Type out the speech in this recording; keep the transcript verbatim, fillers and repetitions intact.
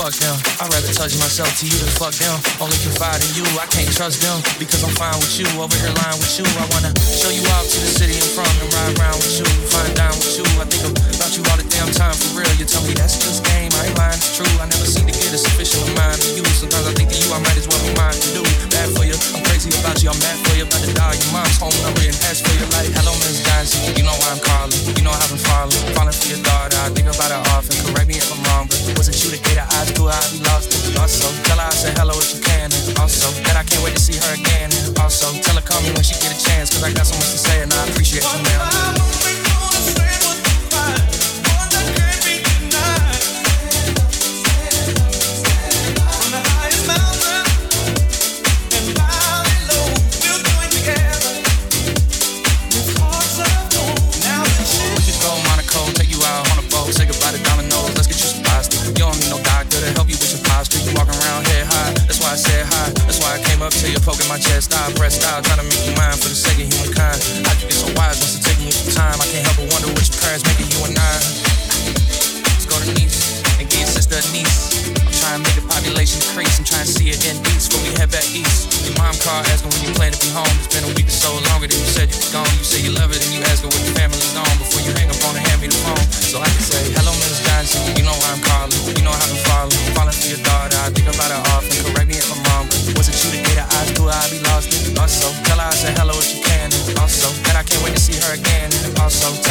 fuck them. I'd rather touch myself to you than fuck them. Only confide in you, I can't trust them. Because I'm fine with you, over here lying with you. I wanna show you out to the city I'm from and ride around with you, find down with you. I think about you all the damn time for real. You tell me that's just game, I ain't lying, it's true. I never seem to get a sufficient amount of you. Sometimes I think that you, I might as well be mine to do. Bad for you, I'm crazy about you, I'm mad for you. About to die, your mom's home number and ask for your life. Hello, Miss Johnson, you know why I'm calling. You know I've been falling, falling for your daughter. I think about her often, correct me if I'm wrong, but was it you that gave her eyes to her? I'd be lost. Also, tell her I said hello if you can. And also, that I can't wait to see her again. And also, tell her call me when she get a chance, cause I got so much to say and I appreciate you, man. Up to you, poking my chest out, pressed out, trying to make you mine for the sake of humankind. How'd you get so wise once it's taking you some time? I can't help but wonder which parents making you and I. Let's go to Nice and get your sister a niece. I'm trying to make the population increase. I'm trying to see it in peace before we head back east. Your mom called asking when you plan to be home. It's been a week or so longer than you said you was gone. You say you love it and you ask her what your family's on before you hang up on and hand me the phone. So I can say, hello, Miss Johnson, you know why I'm calling. You know how I'm falling, falling for your daughter. I think about her often, correct me if I'm wrong, but was it you that gave her eyes to her? I'd be lost. Also, tell her I said hello if you can. And also, that I can't wait to see her again. And also,